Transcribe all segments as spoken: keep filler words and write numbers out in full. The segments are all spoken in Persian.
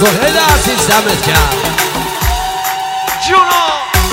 سهیل عزیز دمت کرد جونو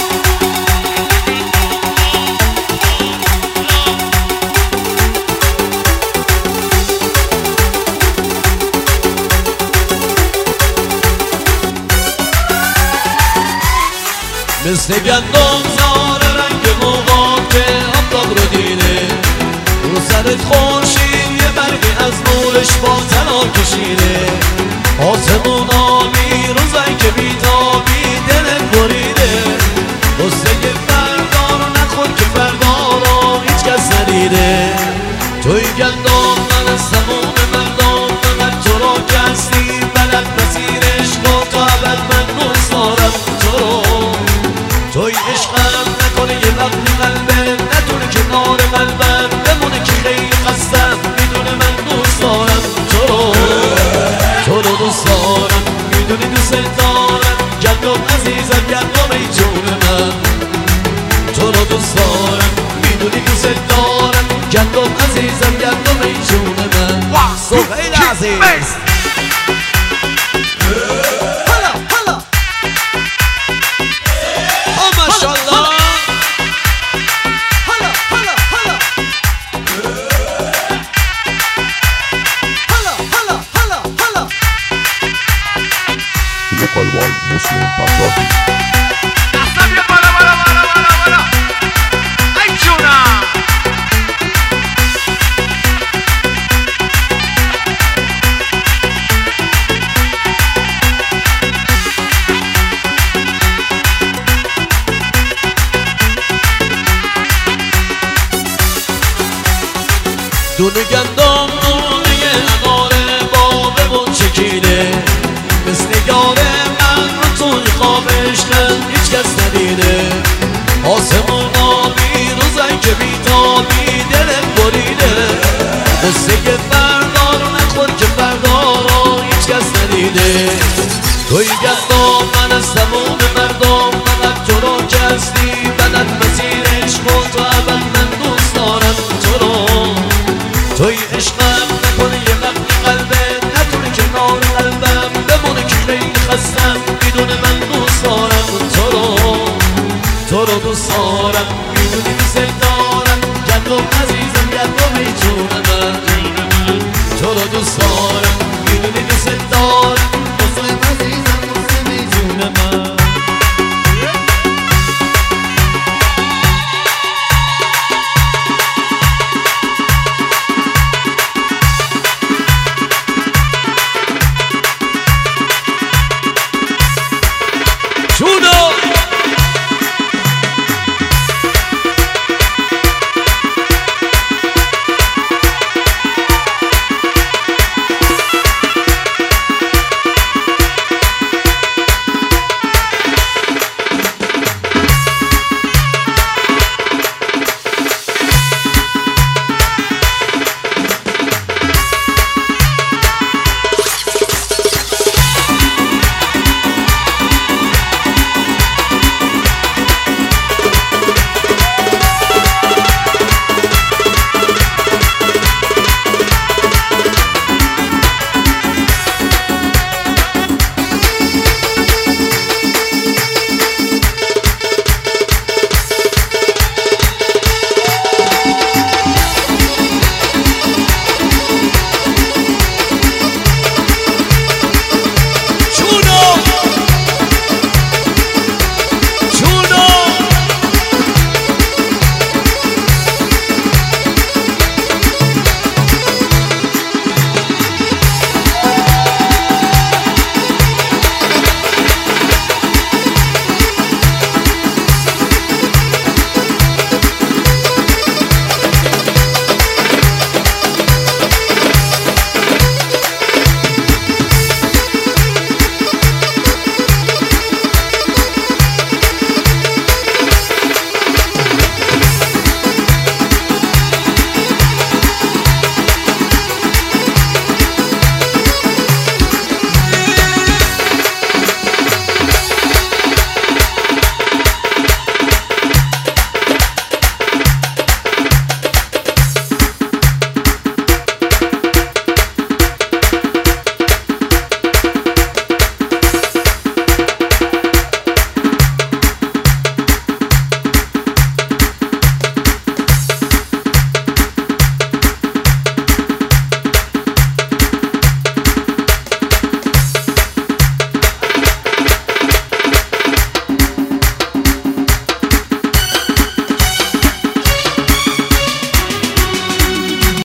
مثل گندم زار رنگ موقعات که آفتاب رو دیده رو سرت خورشید یه برگی از نورش با تنها کشیده آسمون آبی روزایی که بیتابی دلت بریده قصه فردا رو نخور که فردا رو هیچ کس ندیده توی گندم من سموم مردم من تو را کسی بلد مسیرش کن تا عبد من دوست دارم تو رو توی عشقم نکنه یه وقتی قلبت نتونه کنار قلبم بمونه که خیلی خستم میدونه من دوست دارم تو رو تو رو دوست دارم میدونی دوست دارم گندم عزیزم گندم ای جون من تو رو دوست دارم میدونی دوست دارم گندم عزیزم گندم ای جون من سهیل عزیز Local Muslim Patriotic. دستم بیا بالا بالا بالا بالا بالا ای جونم دونه گندم دونه اناره بابمون چکیده مثل یاره من رو توی خواب عشقم هیچ کس ندیده آسمون آبی روزایی که بیتابی دلت بریده قصه فردا رو نخور که فردا رو هیچ کس ندیده توی گندم من از تموم مردم فقط تو رو کسی بلد مسیرش کن تا عبد من دوست دارم تو رو توی عشقم نکنه یه وقتی قلبت نتونه کنار قلبم بمونه که خیلی خستم میدونه من دوست دارم تو رو تو رو دوست دارم میدونی دوست دارم گندم عزیزم گندم ای جون من تو رو دوست دارم